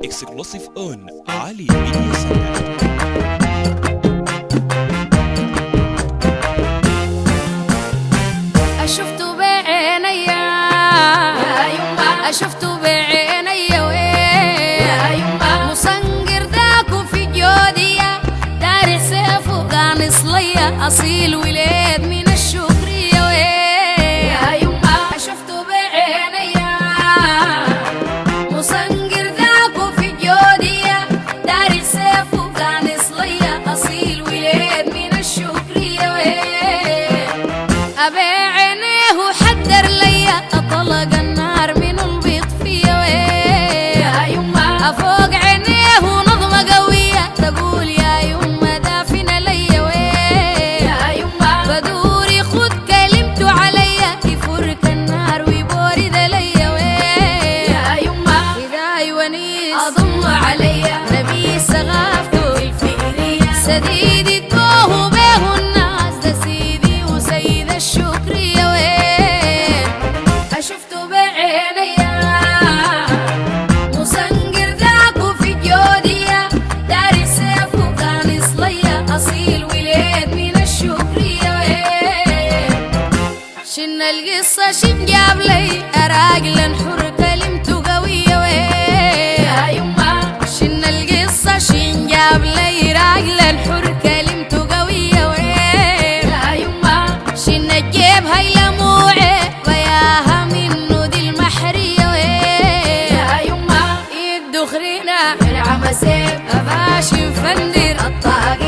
exclusive on Ali Media Center. شفته بعينيا يا يما، شفته بعينيا يا يما، مصنقر ذاكو في جوديا، دارع سيف وقانص ليا، أصيل ولاد من الشكرية يا يما. شفته بعينيا مصنقر ذاكو في جوديا، دارع سيف وقانص ليا، أصيل ولاد من الشكرية أبي حدر ليا أطلق النار من البيض فيا يا يما، أفوق عينيه ونظمة قوية تقول يا يما دافنة ليا يا يما، بدوري خد كلمته عليا يفرك النار ويبورد ليا يا يما، إذا ونيس أضم عليا نبي سغافته الفكرية، سديدي توه به الناس، ده سيدي وسيد الشكرية شفته بعينيا مصنقر ذاكو في جوديا، داري سيف وقانص ليا، أصيل ولاد من الشكرية شن القصة شن جاب لي راجل حر كلمته قوية يا يما، شن القصة شن جاب لي راجل حر كلمته قوية يا يما، شن الجيب هاي لموعي وياها منه دي المحرية يا يما، يدو خرينا العمسيب أباشي مفندر الطاقة